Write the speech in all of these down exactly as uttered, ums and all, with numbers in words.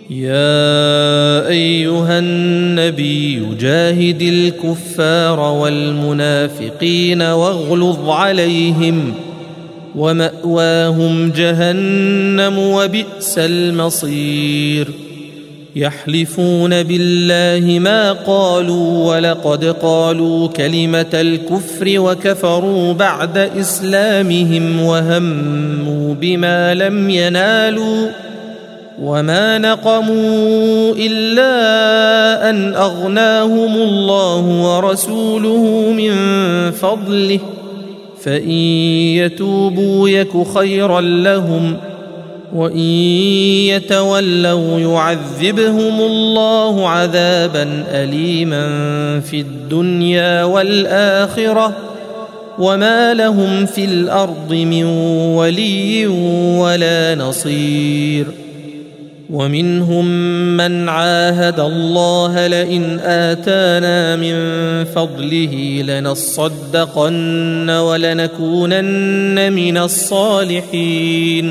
يا أيها النبي جاهد الكفار والمنافقين واغلظ عليهم ومأواهم جهنم وبئس المصير يحلفون بالله ما قالوا ولقد قالوا كلمة الكفر وكفروا بعد إسلامهم وهموا بما لم ينالوا وما نقموا إلا أن أغناهم الله ورسوله من فضله فإن يتوبوا يك خيرا لهم وإن يتولوا يعذبهم الله عذابا أليما في الدنيا والآخرة وما لهم في الأرض من ولي ولا نصير ومنهم من عاهد الله لئن آتانا من فضله لنصدقن ولنكونن من الصالحين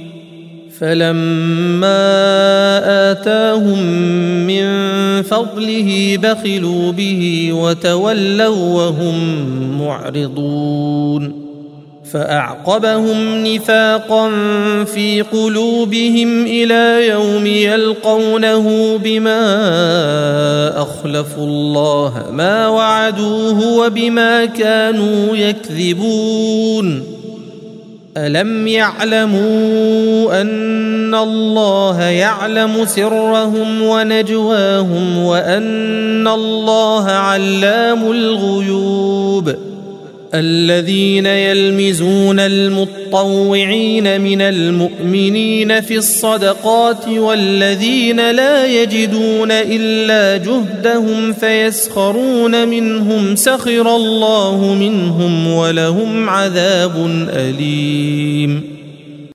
فلما آتاهم من فضله بخلوا به وتولوا وهم معرضون فأعقبهم نفاقا في قلوبهم إلى يوم يلقونه بما أخلفوا الله ما وعدوه وبما كانوا يكذبون ألم يعلموا أن الله يعلم سرهم ونجواهم وأن الله علام الغيوب الذين يلمزون المطوعين من المؤمنين في الصدقات والذين لا يجدون إلا جهدهم فيسخرون منهم سخر الله منهم ولهم عذاب أليم